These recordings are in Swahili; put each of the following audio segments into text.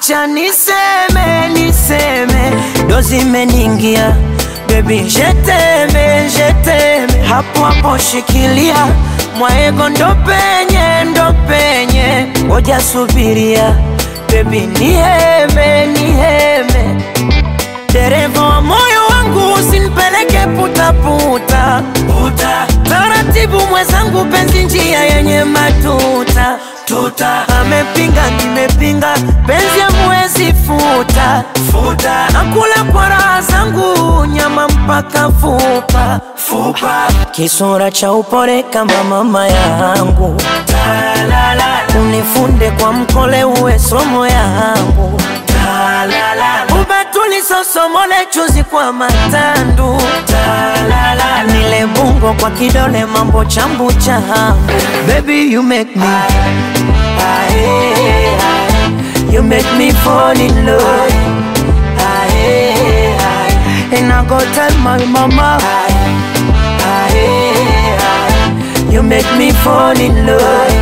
acha niseme dozi imeningia. Baby jeteme hapo hapo shikilia, mwaego ndo penye ngoja subiria. Baby niheme dereva wa moyo wangu, usinipeleke puta taratibu mwenzangu, penzi njia yenye matuta amepinga nimepinga, penzi hamwezi futa nakula kwa raha zangu, nyama mpaka fupa kisura cha upole kama mama yangu, unifunde kwa mkole uwe somo yangu, ubatuli sosomole chuzi kwa matandu, nile bungo kwa kidole mambo chambu changu. Baby you make me you make me fall in love, and I go tell my mama you make me fall in love.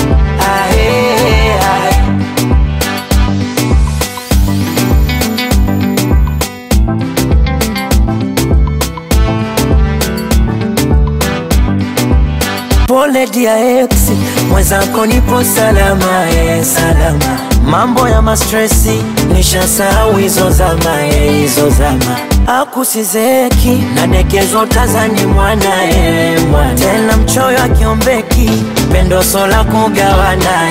Pole dia ex, mwenzako nipo salama, salama. Mambo ya mastresi nishasahau hizo zama, akusizeki na dekezo tazani mwana, tena mchoyo akiombeki, pendo sola kugawana,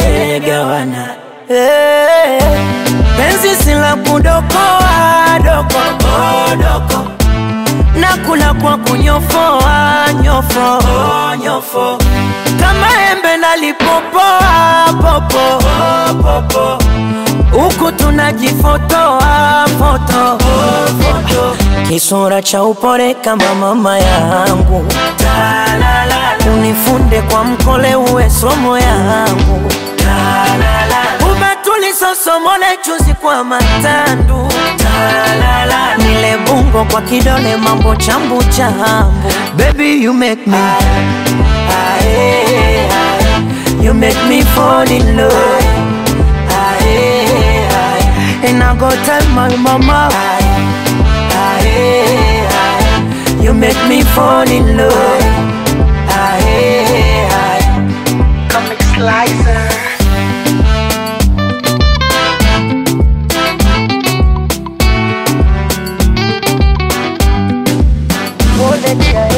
penzi sila kudokoa doko nakula kwa kunyofoa nyofo kama embe nalipopoa popo huku tunajifotoa foto kisura cha upole kama mama yangu, unifunde kwa mkole uwe somo yangu, ubatuli sosomole chuzi kwa matandu, nile bungo kwa kidole mambo chambu changu. Baby you make me you make me fall in love, and I go tell my mama you make me fall in love. Comic Slicer. Pole dia